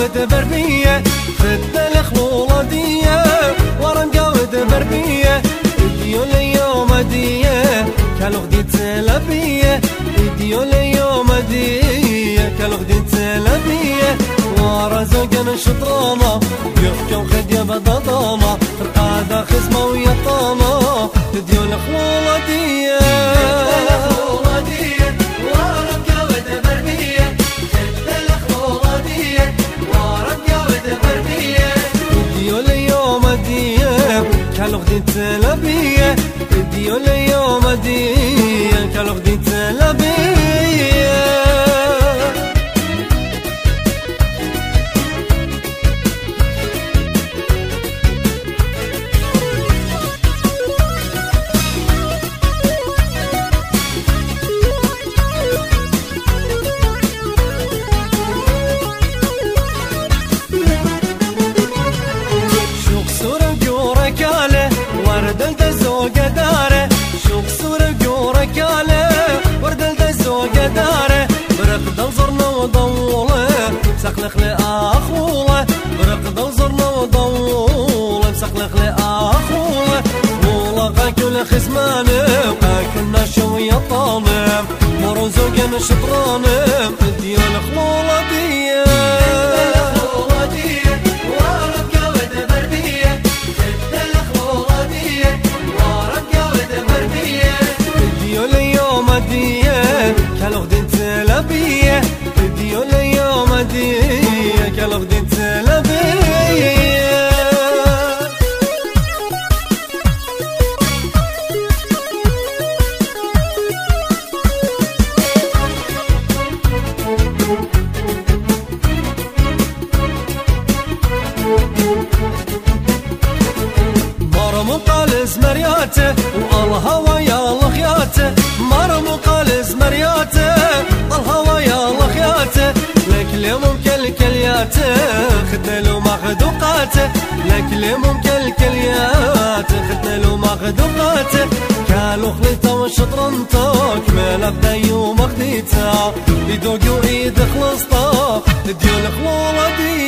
قاود بربية خد الخلولة دية ورم قاود بربية اديو اليوم دية كالو غديت لبية اديو اليوم دية كالو غديت لبية ورا زوجنا شطرانة يحكي وخد يا بضاضامة القادة خصمة ويا طامة اديو الخلولة دية كالو غديت لبية اديو اليوم دية كالو غديت لبية ورد الدزوق داره شوق صورة جورك عليه ورد الدزوق داره برق دلزرنا وضوله مسخلخ لأخوله برق دلزرنا وضوله مسخلخ لأخوله ولقى كل خزمانه وقاكلنا شوية طالب مرزوقنا شطرانه اديو الخلولة ديه كالو غديت لبية اديو اليوم دية كالو غديت لبية مرمو قالز مرياته والهوى يا الخياته مرمو قالز مرياته الهوى يا الخياته لك اللي ممكن كلياته خدنا له مخدوقاته لك اللي ممكن كلياته خدنا له مخدوقاته كالو خليته وشطرنتك ما نبدا يوم خديته يدوق وعيد خلصته اديو الخلولة دي